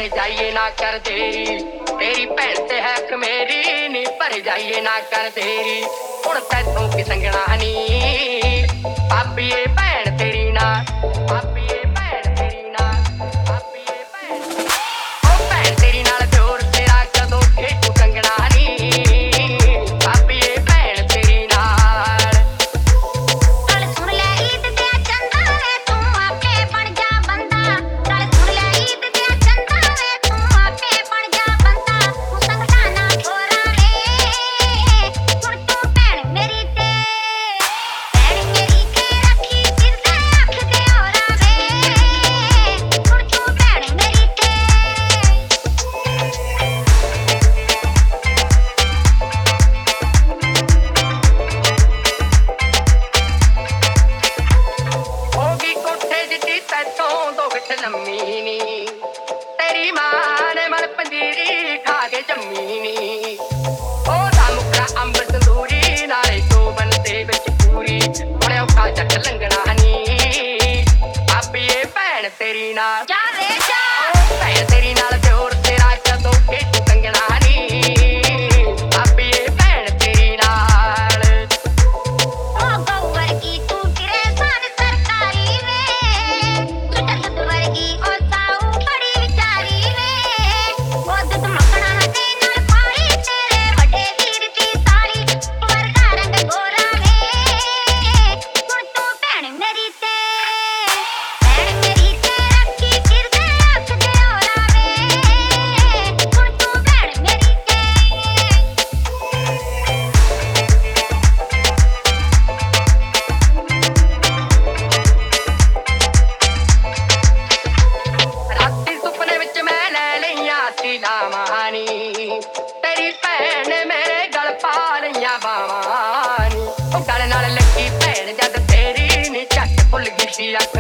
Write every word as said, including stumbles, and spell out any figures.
ਭਰ ਜਾਈਏ ਨਾ ਕਰ ਦੇਰੀ, ਤੇਰੀ ਭੈਣ ਤੇ ਹੈ ਮੇਰੀ ਨੀ ਭਰ ਜਾਈਏ ਨਾ ਕਰ ਦੇਰੀ। ਹੁਣ ਤੈਨੂੰ ਕੀ ਸੰਗਣਾ ਨੀ ਪਾਪੀਏ ਭੈਣ ਤੇਰੀ ਨਾ, ਪਾਪੀਏ ਭੈਣ ਤੇਰੀ ਨਾ, ਪਾਪੀਏ ਭੈਣ ਉਹ ਭੈਣ ਤੇਰੀ ਨਾਲ ਪਿਓਰ ਤੇਰਾ ਕਦੋਂ ਖੇਡੂ ਕੰਗਣਾ ਨੀ ਪਾਪੀਏ ਭੈਣ ਤੇਰੀ ਨਾਲ। ਗੱਲ ਸੁਣ ਲੈ ਈਦ ਤੇ ਚੰਦਾ ਵੇ ਤੂੰ ਆਪੇ ਬਣ ਜਾ ਬੰਦਾ, ਗੱਲ ਸੁਣ ਲੈ ਈਦ ਤੇ ਚੰਦਾ ਵੇ ਤੂੰ ਆਪੇ ਬਣ ਜਾ ਬੰਦਾ। ਤੂੰ ਸੰਗਤਾਂ ਨਾ ਛੋਰਾ ਵੇ ਹੁਣ ਤੂੰ ਭੈਣ ਮੇਰੀ ਤੇ ਭੈਣ ਮੇਰੀ ਤੇ ਰੱਖੀ ਸਿਰਦੇ ਅੱਖ ਤੇ ਹੋਰਾ ਵੇ ਹੁਣ ਤੂੰ ਭੈਣ ਮੇਰੀ ਤੇ। ਹੋ ਗਈ ਕੋਠੇ ਜਿੱਡੀ ਤੈਥੋਂ ਦੋ ਗਿੱਠ ਲੰਮੀ ਨੀ, ਤੇਰੀ ਮਾਂ ਨੇ ਮਲ ਪੰਜੀਰੀ ਖਾ ਕੇ ਜੰਮੀ ਨੀ। ਉਹਦਾ ਮੁਖੜਾ ਅੰਬਰ ਤੰਦੂਰੀ ਨਾਲੇ ਜੋਬਨ ਦੇ ਵਿੱਚ ਪੂਰੀ, ਹੁਣ ਔਖਾ ਜੱਟ ਲੰਘਣਾ ਨੀ ਪਾਪੀਏ ਭੈਣ ਤੇਰੀ ਨਾਲ। ਜਾ ਵੇ ਜਾ ਭੈਣ ਤੇਰੀ ਨਾਲ ਪਿਓਰ ਤੇਰਾ ਕਦੋਂ ਖੇਡੂ ਕੰਗਣਾ ਨੀ ਪਾਪੀਏ ਭੈਣ ਤੇਰੀ ਨਾਲ। ਉਹ ਗਊ ਵਰਗੀ ਤੂੰ ਫਿਰੇ ਸਨ ਸਰਕਾਰੀ ਵੇ, ਤੂੰ ਦੁੱਧ ਵਰਗੀ ਉਹ ਸਾਊ ਬੜੀ ਵਿਚਾਰੀ ਵੇ। ਉਹ ਦੁੱਧ ਮੱਖਣਾ ਤੇ ਨਾਲ ਪਾਈ ਤੇਰੇ ਵੱਡੇ ਵੀਰ ਦੀ ਸਾਲੀ, ਵਰਗਾ ਰੰਗ ਗੋਰਾ ਵੇ ਹੁਣ ਤੂੰ ਭੈਣ ਮੇਰੀ ਤੇ ਭੈਣ ਮੇਰੀ ਤੇ ਰੱਖੀ ਫਿਰਦੇ ਅੱਖ ਦੇ ਹੋਰਾ ਵੇ ਹੁਣ ਤੂੰ ਭੈਣ ਮੇਰੀ ਤੇ। ਰਾਤੀ ਸੁਪਨੇ ਵਿੱਚ ਮੈਂ ਲੈ ਲਈਆਂ ਸੀ ਲਾਵਾਂ ਨੀ, ਤੇਰੀ ਭੈਣ ਨੇ ਮੇਰੇ ਗਲ ਪਾ ਲਈਆਂ ਬਾਵਾਂ ਨੀ। ਉਹ ਗਲ ਨਾਲ ਲੱਗੀ ਭੈਣ ਜਦ ਤੇਰੀ ਨੀ ਝੱਟ ਭੁੱਲ ਗਈ ਸੀ।